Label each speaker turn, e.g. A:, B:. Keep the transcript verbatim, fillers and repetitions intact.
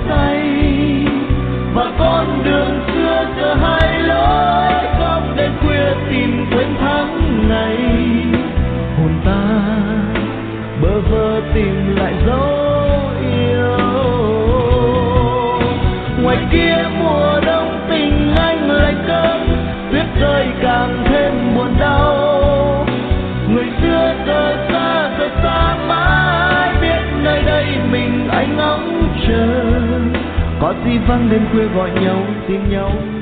A: say, và con đường xưa giờ hai lối không đêm khuya tìm quên tháng ngày. Hồn ta bơ vơ tìm lại dấu yêu. Ngoài kia mùa đông tình anh lạnh cơn, tuyết rơi càng thêm buồn đau. Người xưa giờ xa giờ xa mãi biết nơi đây mình anh ngóng chờ. Có gì vang đêm khuya gọi nhau xin nhau.